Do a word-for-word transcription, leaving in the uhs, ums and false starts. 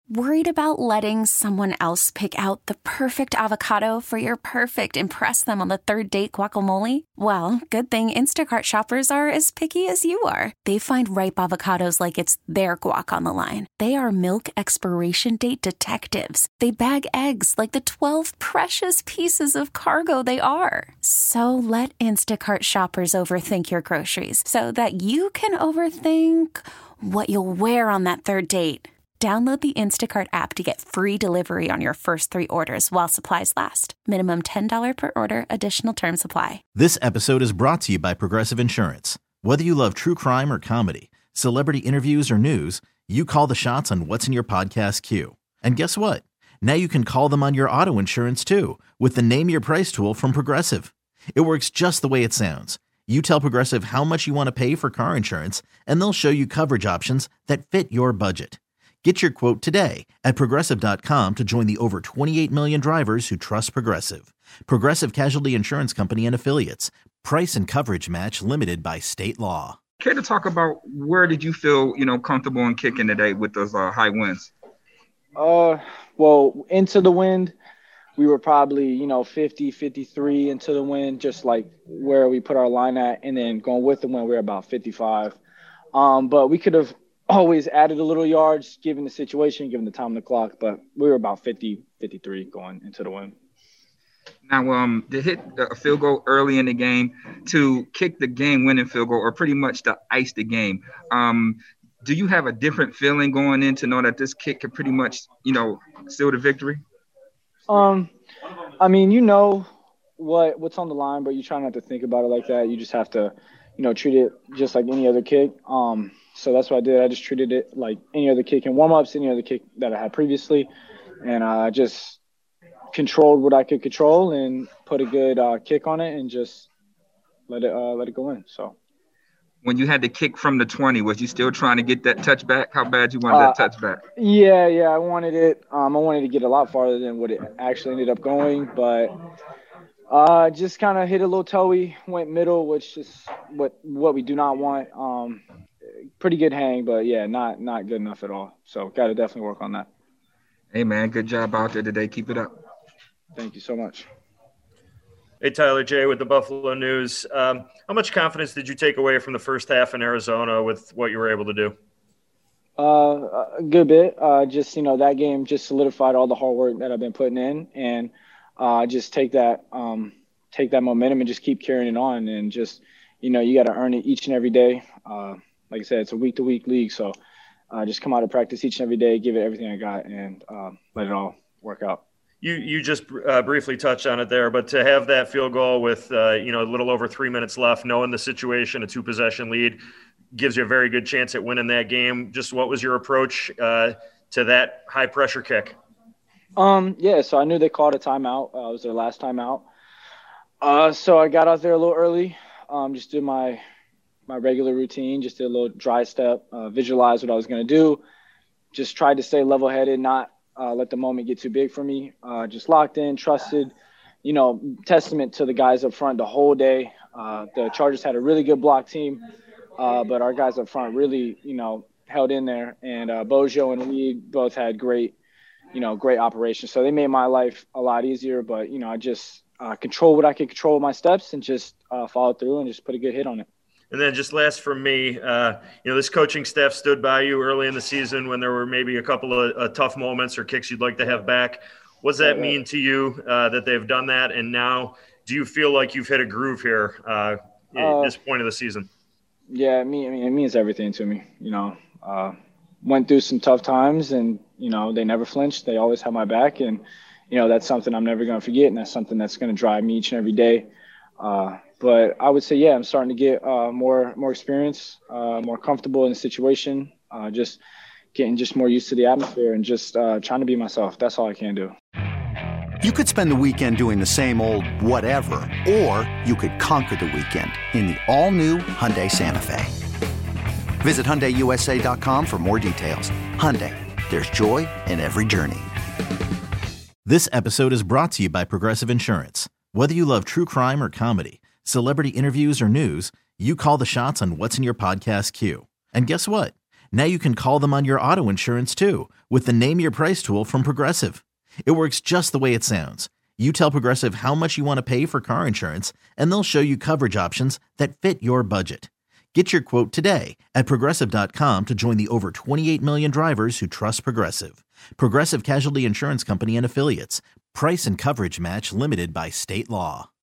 Worried about letting someone else pick out the perfect avocado for your perfect impress them on the third date guacamole? Well, good thing Instacart shoppers are as picky as you are. They find ripe avocados like it's their guac on the line. They are milk expiration date detectives. They bag eggs like the twelve precious pieces of cargo they are. So let Instacart shoppers overthink your groceries so that you can overthink what you'll wear on that third date. Download the Instacart app to get free delivery on your first three orders while supplies last. Minimum ten dollars per order. Additional terms apply. This episode is brought to you by Progressive Insurance. Whether you love true crime or comedy, celebrity interviews or news, you call the shots on what's in your podcast queue. And guess what? Now you can call them on your auto insurance too with the Name Your Price tool from Progressive. It works just the way it sounds. You tell Progressive how much you want to pay for car insurance, and they'll show you coverage options that fit your budget. Get your quote today at Progressive dot com to join the over twenty-eight million drivers who trust Progressive. Progressive Casualty Insurance Company and Affiliates. Price and coverage match limited by state law. Care to talk about where did you feel, you know, comfortable in kicking today with those uh, high winds? Uh, well, into the wind, we were probably, you know, fifty, fifty-three into the wind, just like where we put our line at. And then going with the wind, we were about fifty-five. Um, but we could have always added a little yards, given the situation, given the time on the clock, but we were about fifty, fifty-three going into the win. Now, um, to hit a field goal early in the game, to kick the game-winning field goal, or pretty much to ice the game, um, do you have a different feeling going in to know that this kick could pretty much, you know, seal the victory? Um, I mean, you know what what's on the line, but you try not to think about it like that. You just have to, you know, treat it just like any other kick. Um, So that's what I did. I just treated it like any other kick in warm-ups, any other kick that I had previously. And I uh, just controlled what I could control and put a good uh, kick on it and just let it uh, let it go in. So when you had the kick from the twenty, was you still trying to get that touchback? How bad you wanted uh, that touchback? Yeah, yeah, I wanted it. Um, I wanted to get a lot farther than what it actually ended up going. But uh, just kind of hit a little toey, went middle, which is what, what we do not want. Um Pretty good hang, but yeah, not not good enough at all. So got to definitely work on that. Hey man, good job out there today. Keep it up. Thank you so much. Hey, Tyler Jay with the Buffalo News. Um, how much confidence did you take away from the first half in Arizona with what you were able to do? Uh, a good bit. Uh, just, you know, that game just solidified all the hard work that I've been putting in, and uh, just take that um, take that momentum and just keep carrying it on, and just, you know, you got to earn it each and every day. Uh, Like I said, it's a week-to-week league, so uh, just come out of practice each and every day, give it everything I got, and uh, let it all work out. You you just uh, briefly touched on it there, but to have that field goal with uh, you know a little over three minutes left, knowing the situation, a two-possession lead, gives you a very good chance at winning that game. Just what was your approach uh, to that high-pressure kick? Um, yeah, so I knew they called a timeout. Uh, it was their last timeout. Uh, so I got out there a little early, um, just did my – my regular routine, just did a little dry step, uh, visualize what I was going to do, just tried to stay level-headed, not uh, let the moment get too big for me, uh, just locked in, trusted, you know, testament to the guys up front the whole day. Uh, the Chargers had a really good block team, uh, but our guys up front really, you know, held in there, and uh, Bojo and Reed both had great, you know, great operations. So they made my life a lot easier, but, you know, I just uh, control what I could control with my steps and just uh, follow through and just put a good hit on it. And then just last from me, uh, you know, this coaching staff stood by you early in the season when there were maybe a couple of uh, tough moments or kicks you'd like to have back. What does that mean to you uh, that they've done that? And now do you feel like you've hit a groove here uh, at uh, this point of the season? Yeah, I mean, I mean, it means everything to me. You know, uh, went through some tough times and, you know, they never flinched. They always had my back. And, you know, that's something I'm never going to forget. And that's something that's going to drive me each and every day. Uh, But I would say, yeah, I'm starting to get uh, more more experience, uh, more comfortable in the situation, uh, just getting just more used to the atmosphere and just uh, trying to be myself. That's all I can do. You could spend the weekend doing the same old whatever, or you could conquer the weekend in the all-new Hyundai Santa Fe. Visit Hyundai U S A dot com for more details. Hyundai, there's joy in every journey. This episode is brought to you by Progressive Insurance. Whether you love true crime or comedy, celebrity interviews or news, you call the shots on what's in your podcast queue. And guess what? Now you can call them on your auto insurance too with the Name Your Price tool from Progressive. It works just the way it sounds. You tell Progressive how much you want to pay for car insurance, and they'll show you coverage options that fit your budget. Get your quote today at Progressive dot com to join the over twenty-eight million drivers who trust Progressive. Progressive Casualty Insurance Company and Affiliates. Price and coverage match limited by state law.